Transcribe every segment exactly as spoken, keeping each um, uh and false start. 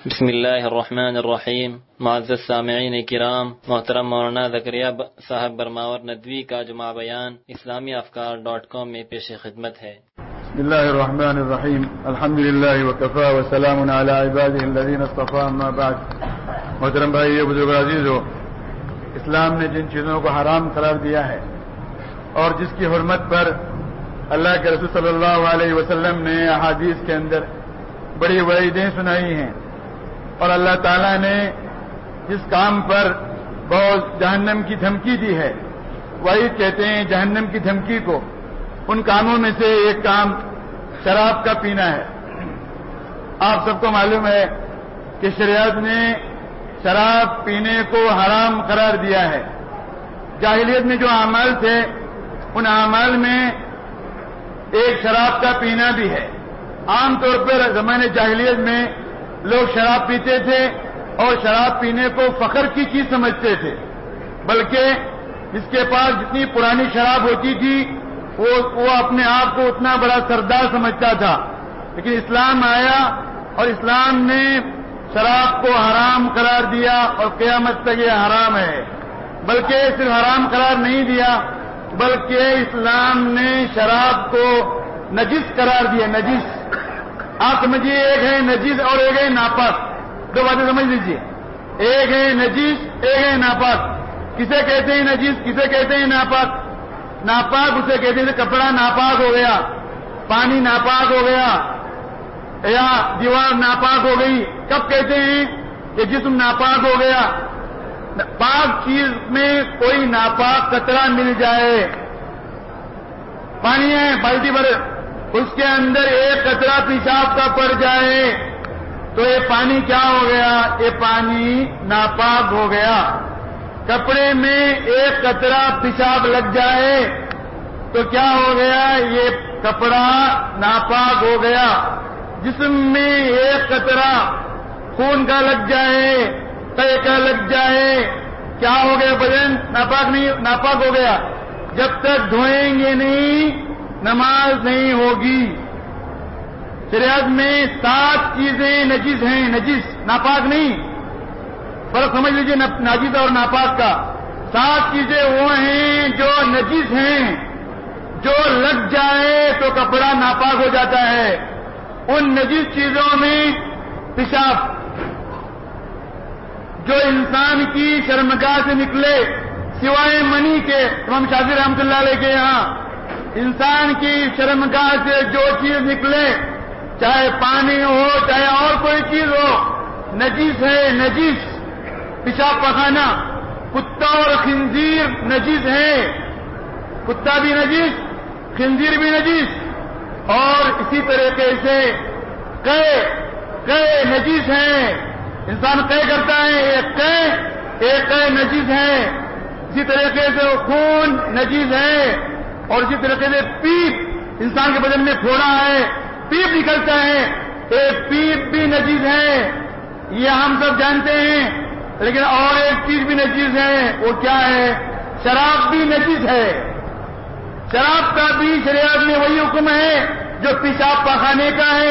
بسم اللہ الرحمن الرحیم۔ معزز سامعین کرام، محترم مولانا زکریا صاحب برماور ندوی کا جمعہ بیان اسلامی افکار ڈاٹ کام میں پیش خدمت ہے۔ بسم اللہ الرحمن الرحیم، الحمد للہ وکفی وسلام علی عبادہ الذین اصطفی، اما بعد۔ محترم بھائی بزرگ عزیزو، اسلام نے جن چیزوں کو حرام قرار دیا ہے اور جس کی حرمت پر اللہ کے رسول صلی اللہ علیہ وسلم نے احادیث کے اندر بڑی وعیدیں سنائی ہیں، اور اللہ تعالیٰ نے جس کام پر بہت جہنم کی دھمکی دی ہے، وعید کہتے ہیں جہنم کی دھمکی کو، ان کاموں میں سے ایک کام شراب کا پینا ہے۔ آپ سب کو معلوم ہے کہ شریعت نے شراب پینے کو حرام قرار دیا ہے۔ جاہلیت میں جو اعمال تھے ان اعمال میں ایک شراب کا پینا بھی ہے۔ عام طور پر زمانے جاہلیت میں لوگ شراب پیتے تھے اور شراب پینے کو فخر کی چیز سمجھتے تھے، بلکہ جس کے پاس جتنی پرانی شراب ہوتی تھی وہ وہ اپنے آپ کو اتنا بڑا سردار سمجھتا تھا۔ لیکن اسلام آیا اور اسلام نے شراب کو حرام قرار دیا اور قیامت تک یہ حرام ہے۔ بلکہ صرف حرام قرار نہیں دیا، بلکہ اسلام نے شراب کو نجس قرار دیا۔ نجس آپ سمجھیے، ایک ہے نجس اور ایک ہے ناپاک، دو باتیں سمجھ لیجیے۔ ایک ہے نجس، ایک ہے ناپاک۔ کسے کہتے ہیں نجس، کسے کہتے ہیں ناپاک؟ ناپاک اسے کہتے ہیں کپڑا ناپاک ہو گیا، پانی ناپاک ہو گیا، یا دیوار ناپاک ہو گئی۔ کب کہتے ہیں کہ جسم ناپاک ہو گیا؟ پاک چیز میں کوئی ناپاک قطرہ مل جائے، پانی ہے بالٹی بھر، اس کے اندر ایک قطرہ پیشاب کا پڑ جائے تو یہ پانی کیا ہو گیا؟ یہ پانی ناپاک ہو گیا۔ کپڑے میں ایک قطرہ پیشاب لگ جائے تو کیا ہو گیا؟ یہ کپڑا ناپاک ہو گیا۔ جسم میں ایک قطرہ خون کا لگ جائے، قے کا لگ جائے، کیا ہو گیا؟ بدن ناپاک نہیں، ناپاک ہو گیا۔ جب تک دھوئیں گے نہیں نماز نہیں ہوگی۔ شریعت میں سات چیزیں نجس ہیں، نجس ناپاک نہیں، فرق سمجھ لیجیے ناجس اور ناپاک کا۔ سات چیزیں وہ ہیں جو نجس ہیں، جو لگ جائے تو کپڑا ناپاک ہو جاتا ہے۔ ان نجس چیزوں میں پیشاب، جو انسان کی شرمگاہ سے نکلے سوائے منی کے، امام شافعی رحمۃ اللہ علیہ کے یہاں انسان کی شرمگاہ سے جو چیز نکلے، چاہے پانی ہو چاہے اور کوئی چیز ہو، نجس ہے، نجس۔ پیشاب پخانا، کتا اور خنزیر نجس ہے، کتا بھی نجس، خنزیر بھی نجس۔ اور اسی طریقے سے قے قے نجس ہے، انسان قے کرتا ہے، ایک قے ایک قے نجس ہے۔ اسی طریقے سے خون نجس ہے، اور اسی طریقے سے پیپ، انسان کے بدن میں پھوڑا ہے، پیپ نکلتا ہے، ایک پیپ بھی نجس ہے، یہ ہم سب جانتے ہیں۔ لیکن اور ایک چیز بھی نجس ہے، وہ کیا ہے؟ شراب بھی نجس ہے۔ شراب کا بھی شریعت میں وہی حکم ہے جو پیشاب پخانے کا ہے،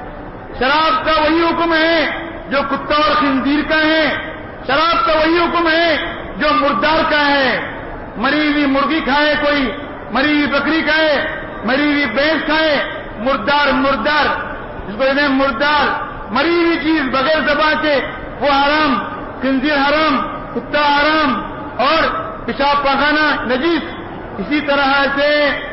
شراب کا وہی حکم ہے جو کتا اور خنزیر کا ہے، شراب کا وہی حکم ہے جو مردار کا ہے۔ مری ہوئی مرغی کھائے کوئی، مری ہوئی بکری کھائے، مری ہوئی بھینس کھائے، مردار مردار جس کو کہتے ہیں مردار، مری ہوئی چیز بغیر ذبح کے وہ حرام، خنزیر حرام، کتا حرام، اور پیشاب پخانا نجس۔ اسی طرح سے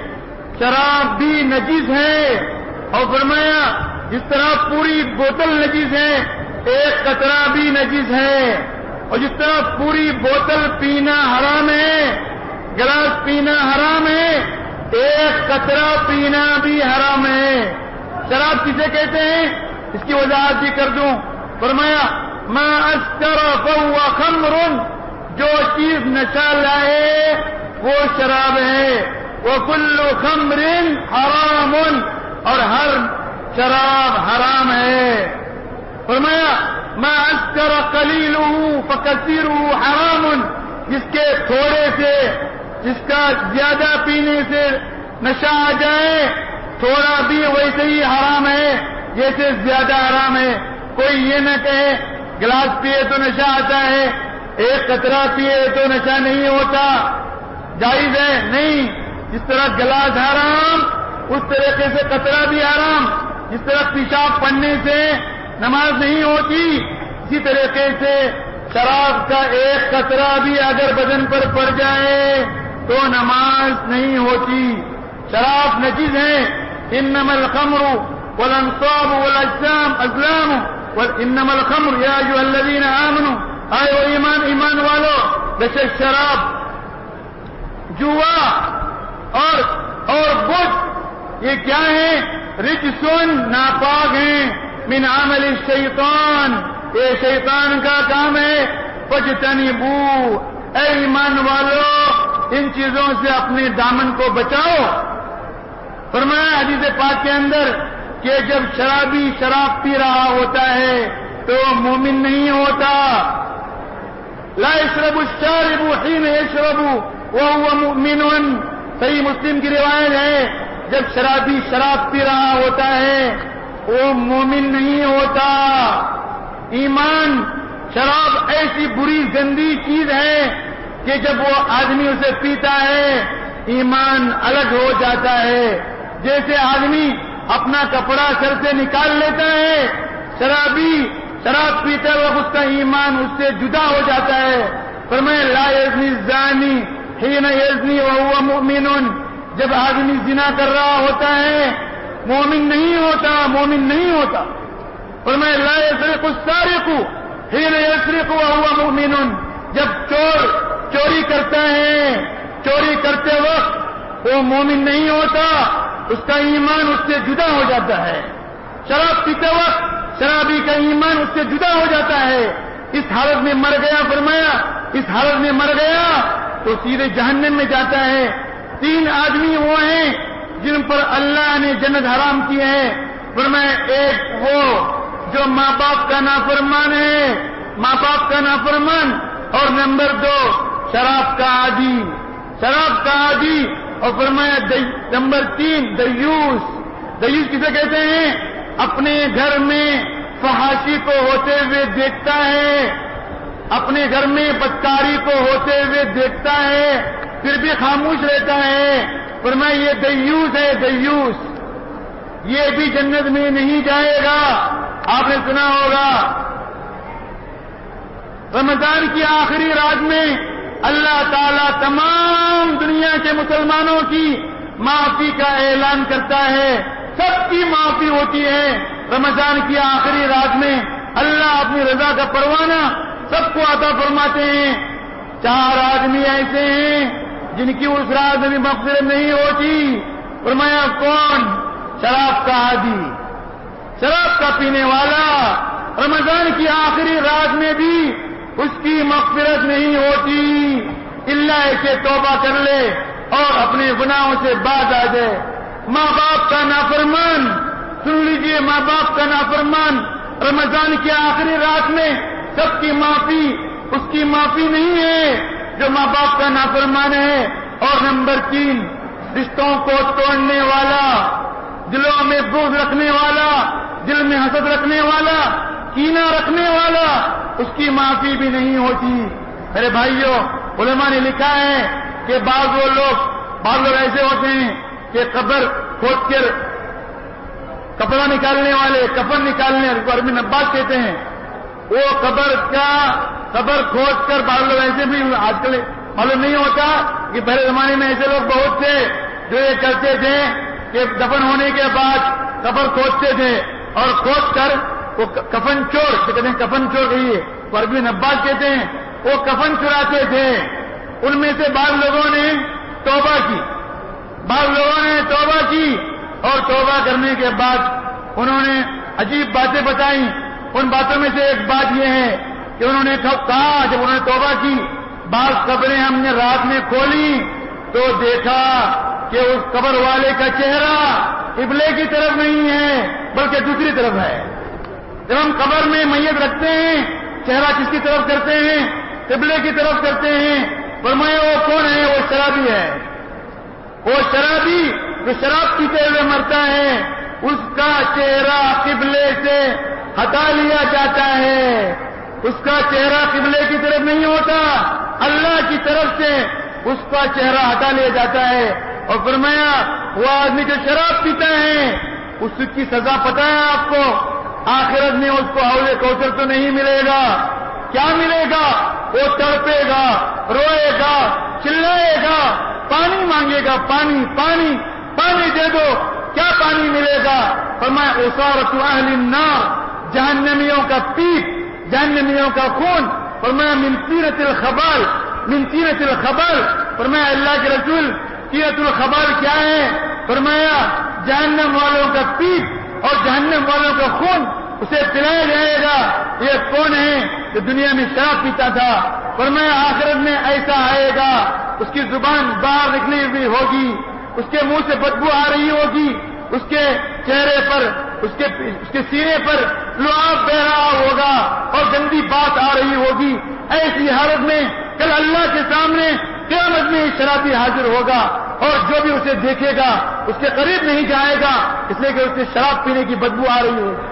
شراب بھی نجس ہے، اور فرمایا جس طرح پوری بوتل نجس ہے ایک قطرہ بھی نجس ہے، اور جس طرح پوری بوتل پینا حرام ہے، گلاس پینا حرام ہے، ایک قطرہ پینا بھی حرام ہے۔ شراب کسے کہتے ہیں اس کی وضاحت بھی کر دوں۔ فرمایا ما اسکر فہو خمر، جو چیز نشہ لائے وہ شراب ہے، وکل خمر حرام، اور ہر شراب حرام ہے۔ فرمایا ما اسکر قلیلہ فکثیرہ حرام، جس کے تھوڑے سے، جس کا زیادہ پینے سے نشہ آ جائے، تھوڑا بھی ویسے ہی حرام ہے جیسے زیادہ حرام ہے۔ کوئی یہ نہ کہے گلاس پیے تو نشہ آتا ہے، ایک قطرہ پیے تو نشہ نہیں ہوتا، جائز ہے؟ نہیں. جس طرح گلاس حرام اس طریقے سے قطرہ بھی حرام. جس طرح پیشاب پڑنے سے نماز نہیں ہوتی، اسی طریقے سے شراب کا ایک قطرہ بھی اگر بدن پر پڑ جائے تو نماز نہیں ہوتی. شراب نجس ہے. انما الخمر والانصاب والاجسام ازلام وانما الخمر یا ایھا الذین آمنوا، آئے وہ ایمان ایمان والو، بے شک شراب، جوا اور اور بت یہ کیا ہے؟ رجسن، ناپاک ہیں، من عمل الشیطان، یہ شیطان کا کام ہے. فاجتنبوا، اے ایمان والو ان چیزوں سے اپنے دامن کو بچاؤ. فرمایا حدیث پاک کے اندر کہ جب شرابی شراب پی رہا ہوتا ہے تو مومن نہیں ہوتا. لا يشرب الشارب حين يشرب وهو مؤمن. صحیح مسلم کی روایت ہے جب شرابی شراب پی رہا ہوتا ہے وہ مومن نہیں ہوتا. ایمان شراب ایسی بری گندی چیز ہے کہ جب وہ آدمی اسے پیتا ہے ایمان الگ ہو جاتا ہے. جیسے آدمی اپنا کپڑا سر سے نکال لیتا ہے، شرابی شراب پیتا ہے اس کا ایمان اس سے جدا ہو جاتا ہے. فرمایا لا یزنی الزانی حین یزنی وهو مؤمن. جب آدمی زنا کر رہا ہوتا ہے مومن نہیں ہوتا، مومن نہیں ہوتا. فرمایا لا یسرق السارق حین یسرق وهو مؤمن. جب چور چوری کرتا ہے چوری کرتے وقت وہ مومن نہیں ہوتا، اس کا ایمان اس سے جدا ہو جاتا ہے. شراب پیتے وقت شرابی کا ایمان اس سے جدا ہو جاتا ہے. اس حالت میں مر گیا، فرمایا اس حالت میں مر گیا تو سیدھے جہنم میں جاتا ہے. تین آدمی وہ ہیں جن پر اللہ نے جنت حرام کی ہے. فرمایا ایک وہ جو ماں باپ کا نافرمان ہے، ماں باپ کا نافرمان، اور نمبر دو شراب کا عادی، شراب کا عادی، اور فرمایا نمبر تین دیوس. دیوس کسے کہتے ہیں؟ اپنے گھر میں فحاشی کو ہوتے ہوئے دیکھتا ہے، اپنے گھر میں بدکاری کو ہوتے ہوئے دیکھتا ہے پھر بھی خاموش رہتا ہے. فرمایا یہ دیوس ہے، دیوس. یہ بھی جنت میں نہیں جائے گا. آپ نے سنا ہوگا رمضان کی آخری رات میں اللہ تعالیٰ تمام دنیا کے مسلمانوں کی معافی کا اعلان کرتا ہے، سب کی معافی ہوتی ہے. رمضان کی آخری رات میں اللہ اپنی رضا کا پروانہ سب کو عطا فرماتے ہیں. چار آدمی ایسے ہیں جن کی اس رات میں بھی مغفرت نہیں ہوتی. فرمایا کون؟ شراب کا عادی، شراب کا پینے والا. رمضان کی آخری رات میں بھی اس کی مغفرت نہیں ہوتی الا کہ توبہ کر لے اور اپنے گناہوں سے باز آ جائے. ماں باپ کا نافرمان، سن لیجئے، ماں باپ کا نافرمان رمضان کی آخری رات میں سب کی معافی اس کی معافی نہیں ہے جو ماں باپ کا نافرمان ہے. اور نمبر تین رشتوں کو توڑنے والا، دلوں میں بغض رکھنے والا، دل میں حسد رکھنے والا، کینہ رکھنے والا، اس کی معافی بھی نہیں ہوتی. میرے بھائیوں، علماء نے لکھا ہے کہ بعض وہ لوگ بعض لوگ ایسے ہوتے ہیں کہ قبر کھود کر کپڑا نکالنے والے، کفن نکالنے کو عربی نبات کہتے ہیں، وہ قبر کا قبر کھود کر بعض لوگ ایسے بھی آج کل معلوم نہیں ہوتا کہ پہلے زمانے میں ایسے لوگ بہت تھے جو یہ کرتے تھے کہ دفن ہونے کے بعد قبر کھودتے تھے اور کھود کر وہ کفن چور کہتے ہیں، کفن چور کہیے تو عربی نبات کہتے ہیں، وہ کفن چراتے تھے. ان میں سے بعض لوگوں نے توبہ کی، بعض لوگوں نے توبہ کی اور توبہ کرنے کے بعد انہوں نے عجیب باتیں بتائیں. ان باتوں میں سے ایک بات یہ ہے کہ انہوں نے کہا جب انہوں نے توبہ کی، بعض قبریں ہم نے رات میں کھولی تو دیکھا کہ اس قبر والے کا چہرہ قبلے کی طرف نہیں ہے بلکہ دوسری طرف ہے. جب ہم قبر میں میت رکھتے ہیں چہرہ کس کی طرف کرتے ہیں؟ قبلے کی طرف کرتے ہیں. فرمایا وہ کون ہے؟ وہ شرابی ہے. وہ شرابی جو شراب پیتے ہوئے مرتا ہے اس کا چہرہ قبلے سے ہٹا لیا جاتا ہے، اس کا چہرہ قبلے کی طرف نہیں ہوتا، اللہ کی طرف سے اس کا چہرہ ہٹا لیا جاتا ہے۔ اور فرمایا وہ آدمی جو شراب پیتا ہے اس کی سزا پتہ ہے آپ کو، آخرت میں اس کو حوض کوثر تو نہیں ملے گا، کیا ملے گا؟ وہ تڑپے گا، روئے گا، چلائے گا، پانی مانگے گا، پانی پانی پانی دے دو، کیا پانی ملے گا؟ فرمایا عصارۃ اہل النار، جہنمیوں کا پیپ، جہنمیوں کا خون۔ فرمایا من طینۃ الخبال، من طینۃ الخبال۔ فرمایا اللہ کے رسول طینۃ الخبال کیا ہے؟ فرمایا جہنم والوں کا پیپ اور جہنم والوں کا خون اسے پلایا جائے گا۔ یہ کون ہے جو دنیا میں شراب پیتا تھا؟ فرمایا آخرت میں ایسا آئے گا، اس کی زبان باہر نکلی ہوئی ہوگی، اس کے منہ سے بدبو آ رہی ہوگی، اس کے چہرے پر، اس کے اس کے سینے پر لعاب بہ رہا ہوگا اور گندی بات آ رہی ہوگی۔ ایسی حالت میں کل اللہ کے سامنے قیامت میں شرابی حاضر ہوگا اور جو بھی اسے دیکھے گا اس کے قریب نہیں جائے گا، اس لیے کہ اس سے شراب پینے کی بدبو آ رہی ہوگی۔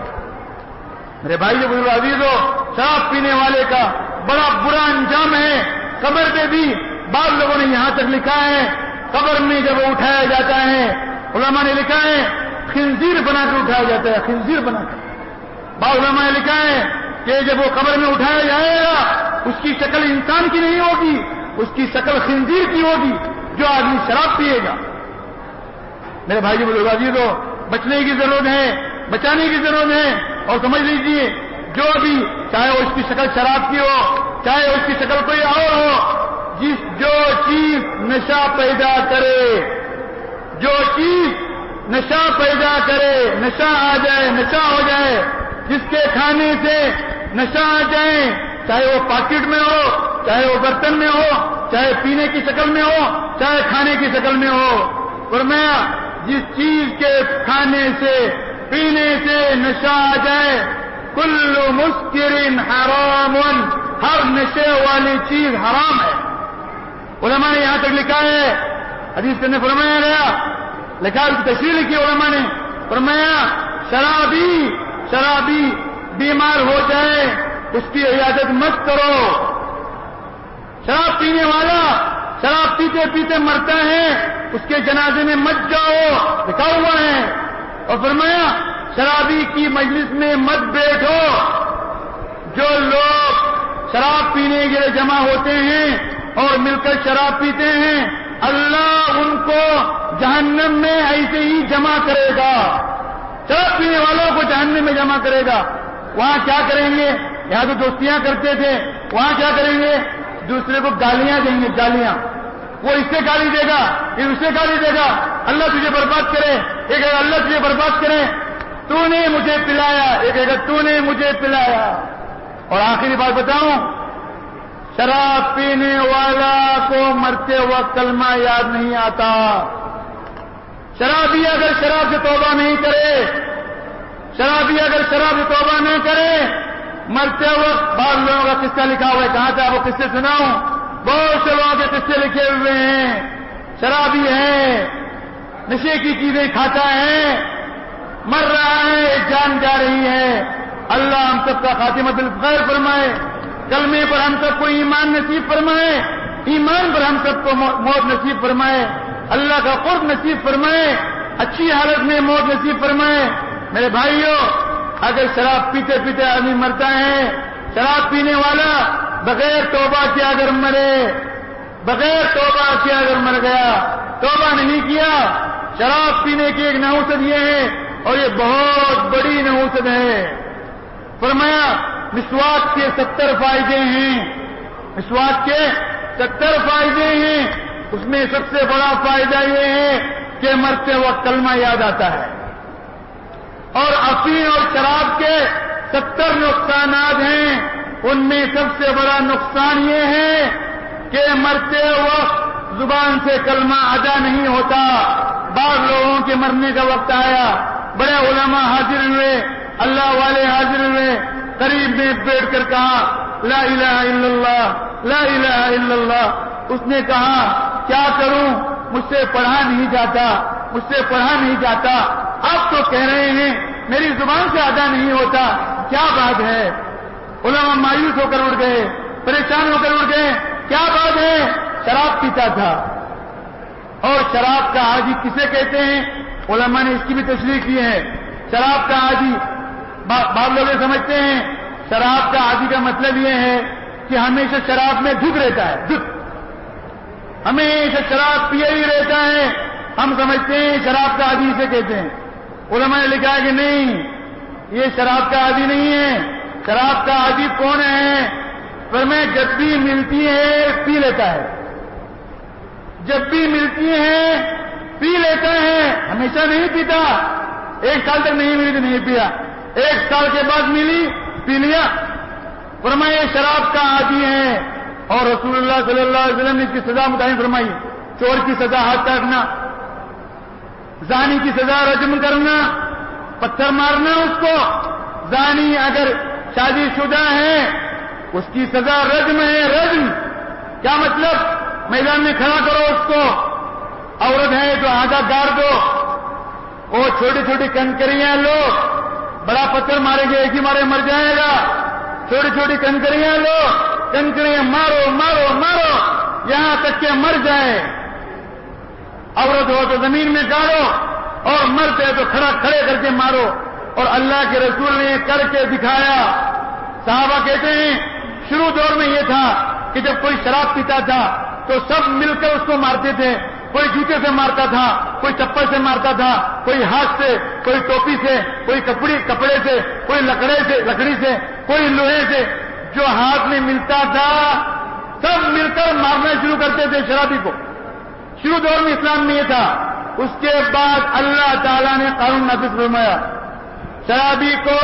میرے بھائیو بزرگ عزیزو، شراب پینے والے کا بڑا برا انجام ہے۔ قبر میں بھی بعض لوگوں نے یہاں تک لکھا ہے، قبر میں جب وہ اٹھایا جاتا ہے، علماء نے لکھا ہے خنزیر بنا کر اٹھایا جاتا ہے، خنزیر بنا کر۔ بعض علماء نے لکھا ہے کہ جب وہ قبر میں اٹھایا جائے گا اس کی شکل انسان کی نہیں ہوگی، اس کی شکل خنزیر کی ہوگی جو آدمی شراب پیے گا۔ میرے بھائی بزرگ عزیزو، بچنے کی ضرورت ہے، بچانے کی ضرورت ہے۔ اور سمجھ لیجیے جو بھی، چاہے اس کی شکل شراب کی ہو، چاہے اس کی شکل کوئی اور ہو، جس جو چیز نشہ پیدا کرے، جو چیز نشہ پیدا کرے، نشہ آ جائے، نشہ ہو جائے، جس کے کھانے سے نشہ آ جائے، چاہے وہ پاکٹ میں ہو، چاہے وہ برتن میں ہو، چاہے پینے کی شکل میں ہو، چاہے کھانے کی شکل میں ہو۔ فرمایا جس چیز کے کھانے سے، پینے سے نشہ آ جائے، کل مسکر حرام، ہر نشے والی چیز حرام ہے۔ علماء نے یہاں تک لکھا ہے، حدیث نے فرمایا گیا، لکھا اس کی تشریح لکھی علماء نے، فرمایا شرابی شرابی بیمار ہو جائے اس کی عیادت مت کرو۔ شراب پینے والا شراب پیتے پیتے مرتا ہے، اس کے جنازے میں مت جاؤ، لکھا ہوا ہے۔ اور فرمایا شرابی کی مجلس میں مت بیٹھو۔ جو لوگ شراب پینے کے لیے جمع ہوتے ہیں اور مل کر شراب پیتے ہیں، اللہ ان کو جہنم میں ایسے ہی جمع کرے گا۔ شراب پینے والوں کو جہنم میں جمع کرے گا۔ وہاں کیا کریں گے؟ یہاں تو دوستیاں کرتے تھے، وہاں کیا کریں گے؟ دوسرے کو گالیاں دیں گے، گالیاں۔ وہ اس سے گالی دے گا، یہ اس سے گالی دے گا، اللہ تجھے برباد کرے، ایک کہے گا اللہ تجھے برباد کرے، تو نے مجھے پلایا، ایک کہے گا تو نے مجھے پلایا۔ اور آخری بات بتاؤں، شراب پینے والا کو مرتے وقت کلمہ یاد نہیں آتا۔ شرابی اگر شراب سے توبہ نہیں کرے، شرابی اگر شراب سے توبہ نہیں کرے، مرتے وقت بعض لوگوں کا قصہ لکھا ہوا ہے، کہاں سے آپ کو قصے سناؤں؟ بہت سے لوگوں کے قصے لکھے ہوئے ہیں۔ شرابی ہے، نشے کی چیزیں کھاتا ہے، مر رہا ہے، جان جا رہی ہے۔ اللہ ہم سب کا خاتمہ بالخیر فرمائے، کلمے پر ہم سب کو ایمان نصیب فرمائے، ایمان پر ہم سب کو موت نصیب فرمائے، اللہ کا قرب نصیب فرمائے، اچھی حالت میں موت نصیب فرمائے۔ میرے بھائیوں، اگر شراب پیتے پیتے آدمی مرتا ہے، شراب پینے والا بغیر توبہ کے اگر مرے، بغیر توبہ کے اگر مر گیا، توبہ نہیں کیا، شراب پینے کی ایک نحوست یہ ہے، اور یہ بہت بڑی نحوست ہے۔ فرمایا مسواک کے ستر فائدے ہیں، مسواک کے ستر فائدے ہیں، اس میں سب سے بڑا فائدہ یہ ہے کہ مرتے وقت کلمہ یاد آتا ہے۔ اور افیون اور شراب کے ستر نقصانات ہیں، ان میں سب سے بڑا نقصان یہ ہے کہ مرتے وقت زبان سے کلمہ ادا نہیں ہوتا۔ بعض لوگوں کے مرنے کا وقت آیا، بڑے علماء حاضر ہوئے، اللہ والے حاضر ہوئے، قریب میں بیٹھ کر کہا لا الہ الا اللہ، لا الہ الا اللہ۔ اس نے کہا کیا کروں، مجھ سے پڑھا نہیں جاتا، مجھ سے پڑھا نہیں جاتا۔ آپ تو کہہ رہے ہیں میری زبان سے ادا نہیں ہوتا، کیا بات ہے؟ علماء مایوس ہو کر اٹھ گئے، پریشان ہو کر اٹھ گئے، کیا بات ہے؟ شراب پیتا تھا۔ اور شراب کا عادی کسے کہتے ہیں؟ علماء نے اس کی بھی تشریح کی ہے۔ شراب کا عادی بعض لوگ یہ سمجھتے ہیں شراب کا عادی کا مطلب یہ ہے کہ ہمیشہ شراب میں دھت رہتا ہے، دھت ہمیشہ شراب پیے ہی رہتا ہے، ہم سمجھتے ہیں شراب کا عادی اسے کہتے ہیں۔ علماء نے لکھا ہے کہ نہیں، یہ شراب کا عادی نہیں ہے۔ شراب کا عادی کون ہے؟ پر میں جب بھی ملتی ہے پی لیتا ہے، جب بھی ملتی ہے پی لیتا ہے، ہمیشہ نہیں پیتا۔ ایک سال تک نہیں ملی تو نہیں پیا، ایک سال کے بعد ملی پی لیا۔ فرمایا یہ شراب کا عادی ہے۔ اور رسول اللہ صلی اللہ علیہ وسلم نے اس کی سزا متعین فرمائی، چور کی سزا ہاتھ کاٹنا، زانی کی سزا رجم کرنا، پتھر مارنا اس کو۔ زانی اگر شادی شدہ ہے اس کی سزا رجم ہے، رجم۔ کیا مطلب؟ میدان میں کھڑا کرو اس کو، عورت ہے تو آدھا گاڑ دو، وہ چھوٹی چھوٹی کنکریاں لو، بڑا پتھر مارے گے ایک ہی مارے مر جائے گا، چھوٹی چھوٹی کنکریاں لو، کنکریاں مارو مارو مارو یہاں تک کہ مر جائے۔ عورت ہو تو زمین میں گاڑو، اور مرد ہے تو کھڑا کھڑے کر کے مارو۔ اور اللہ کے رسول نے یہ کر کے دکھایا۔ صحابہ کہتے ہیں شروع دور میں یہ تھا کہ جب کوئی شراب پیتا تھا تو سب مل کر اس کو مارتے تھے، کوئی جوتے سے مارتا تھا، کوئی چپل سے مارتا تھا، کوئی ہاتھ سے، کوئی ٹوپی سے، کوئی کپڑی کپڑے سے، کوئی لکڑے سے لکڑی سے، کوئی لوہے سے، جو ہاتھ میں ملتا تھا سب مل کر مارنا شروع کرتے تھے شرابی کو۔ شروع دور میں اسلام میں یہ تھا۔ اس کے بعد اللہ تعالیٰ نے قانون نافذ فرمایا، شرابی کو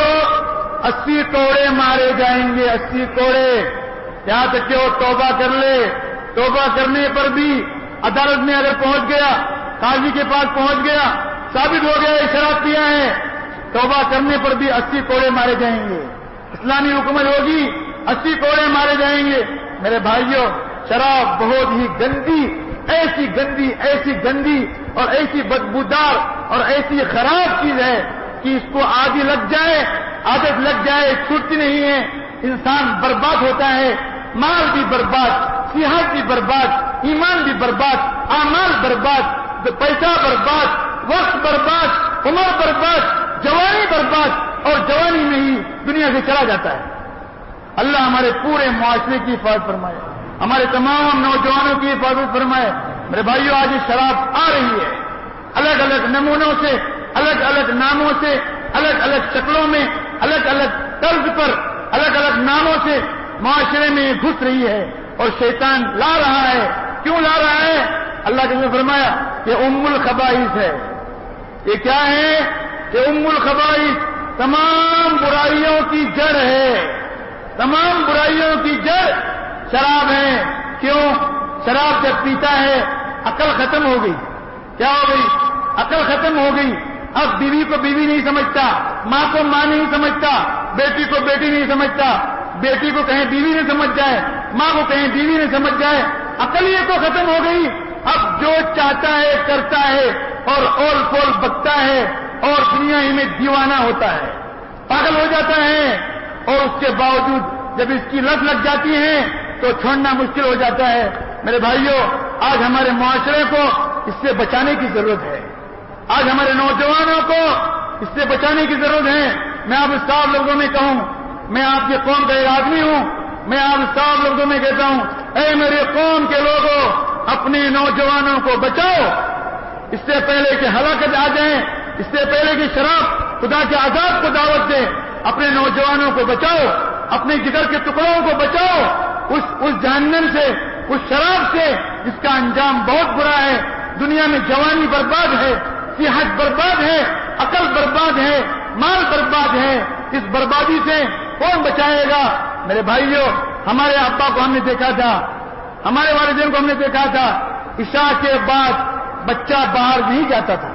اسی کوڑے مارے جائیں گے، اسی کوڑے، یہاں تک کہ وہ توبہ کر لے۔ توبہ کرنے پر بھی عدالت میں اگر پہنچ گیا، قاضی کے پاس پہنچ گیا، ثابت ہو گیا یہ شراب پیا ہے، توبہ کرنے پر بھی اسی کوڑے مارے جائیں گے۔ اسلامی حکومت ہوگی، اسی کوڑے مارے جائیں گے۔ میرے بھائیوں، شراب بہت ہی گندی، ایسی گندی ایسی گندی اور ایسی بدبودار اور ایسی خراب چیز ہے کہ اس کو عادی لگ جائے، عادت لگ جائے، چھوٹتی نہیں ہے، انسان برباد ہوتا ہے، مال بھی برباد، صحت بھی برباد، ایمان بھی برباد، اعمال برباد، پیسہ برباد، وقت برباد، عمر برباد، جوانی برباد، اور جوانی میں ہی دنیا سے چلا جاتا ہے۔ اللہ ہمارے پورے معاشرے کی حفاظت فرمائے، ہمارے تمام نوجوانوں کی حفاظت فرمائے۔ میرے بھائیوں، آج یہ شراب آ رہی ہے، الگ الگ نمونوں سے، الگ الگ ناموں سے، الگ الگ شکلوں میں، الگ الگ طرز پر، الگ الگ ناموں سے معاشرے میں گھس رہی ہے، اور شیطان لا رہا ہے۔ کیوں لا رہا ہے؟ اللہ کے نے فرمایا یہ ام الخبائث ہے۔ یہ کیا ہے؟ یہ ام الخبائث، تمام برائیوں کی جڑ ہے، تمام برائیوں کی جڑ شراب ہے۔ کیوں؟ شراب جب پیتا ہے عقل ختم ہو گئی۔ کیا ہو گئی؟ عقل ختم ہو گئی۔ اب بیوی کو بیوی نہیں سمجھتا، ماں کو ماں نہیں سمجھتا، بیٹی کو بیٹی نہیں سمجھتا، بیٹی کو کہیں بیوی نہیں سمجھ جائے، ماں کو کہیں بیوی نہیں سمجھ جائے، عقل یہ تو ختم ہو گئی۔ اب جو چاہتا ہے کرتا ہے، اور اول پول بکتا ہے، اور دنیا ہی میں دیوانہ ہوتا ہے، پاگل ہو جاتا ہے، اور اس کے باوجود جب اس کی لت لگ جاتی ہے تو چھوڑنا مشکل ہو جاتا ہے۔ میرے بھائیوں، آج ہمارے معاشرے کو اس سے بچانے کی ضرورت ہے، آج ہمارے نوجوانوں کو اس سے بچانے کی ضرورت ہے۔ میں آپ صاف لفظوں میں کہوں، میں آپ کی قوم کا ایک آدمی ہوں، میں آپ صاف لفظوں میں کہتا ہوں، اے میرے قوم کے لوگوں، اپنے نوجوانوں کو بچاؤ، اس سے پہلے کہ ہلاکت آ جائیں، اس سے پہلے کہ شراب خدا کے عذاب کو دعوت دے، اپنے نوجوانوں کو بچاؤ، اپنے جگر کے ٹکڑوں کو بچاؤ اس اس جہنم سے، اس شراب سے جس کا انجام بہت برا ہے۔ دنیا میں جوانی برباد ہے، صحت برباد ہے، عقل برباد ہے، مال برباد ہے۔ اس بربادی سے کون بچائے گا؟ میرے بھائیوں، ہمارے ابا کو ہم نے دیکھا تھا، ہمارے والدین کو ہم نے دیکھا تھا، عشاء کے بعد بچہ باہر نہیں جاتا تھا۔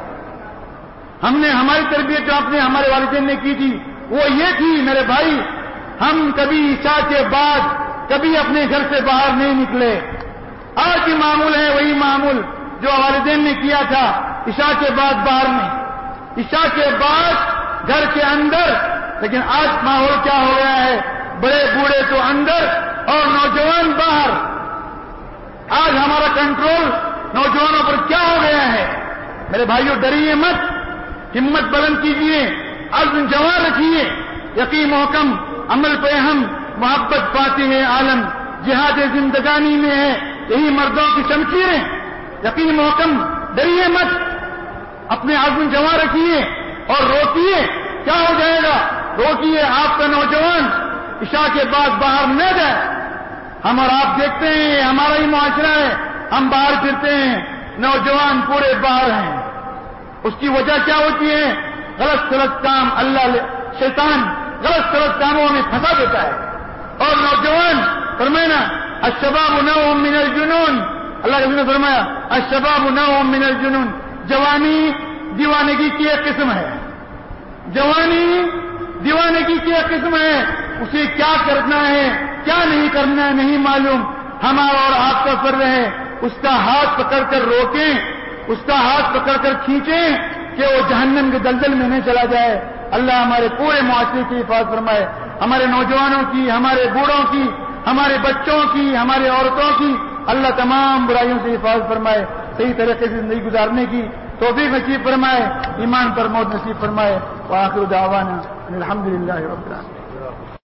ہم نے ہماری تربیت جو اپنے ہمارے والدین نے کی تھی وہ یہ تھی میرے بھائی، ہم کبھی عشاء کے بعد کبھی اپنے گھر سے باہر نہیں نکلے۔ آج بھی معمول ہے وہی معمول جو والدین نے کیا تھا، عشاء کے بعد باہر نہیں، عشاء کے بعد گھر کے اندر لیکن آج ماحول کیا ہو گیا ہے؟ بڑے بوڑھے تو اندر اور نوجوان باہر. آج ہمارا کنٹرول نوجوانوں پر کیا ہو گیا ہے؟ میرے بھائیوں ڈریے مت، ہمت بلند کیجیے، عزم جوان رکھیے، یقین محکم عمل پہ ہم محبت پاتے ہیں عالم، جہاد زندگانی میں ہے یہی مردوں کی شمشیریں. یقین محکم ڈریے مت، اپنے عزم جوان رکھیے اور روکیے. کیا ہو جائے گا؟ روکیے آپ کا نوجوان عشاء کے بعد باہر نہ جائے. ہم اور آپ دیکھتے ہیں ہمارا ہی معاشرہ ہے، ہم باہر پھرتے ہیں، نوجوان پورے باہر ہیں. اس کی وجہ کیا ہوتی ہے؟ غلط غلط کام. اللہ شیطان غلط غلط کاموں میں پھنسا دیتا ہے. اور نوجوان فرمایا الشباب نوع من الجنون، اللہ کے نے فرمایا الشباب نوع من الجنون. جوانی دیوانگی کی ایک قسم ہے. جوانی دیوانگی کی ایک قسم ہے. اسے کیا کرنا ہے کیا نہیں کرنا ہے نہیں معلوم. ہمارا اور آپ کا فرض ہے اس کا ہاتھ پکڑ کر روکیں، اس کا ہاتھ پکڑ کر کھینچیں کہ وہ جہنم کے دلدل میں نہیں چلا جائے. اللہ ہمارے پورے معاشرے کی حفاظت فرمائے، ہمارے نوجوانوں کی، ہمارے بوڑھوں کی، ہمارے بچوں کی، ہماری عورتوں کی. اللہ تمام برائیوں سے حفاظت فرمائے، صحیح طریقے سے زندگی گزارنے کی توفیق نصیب فرمائے، ایمان پر موت نصیب فرمائے. وآخر دعوانا الحمدللہ رب العالمین.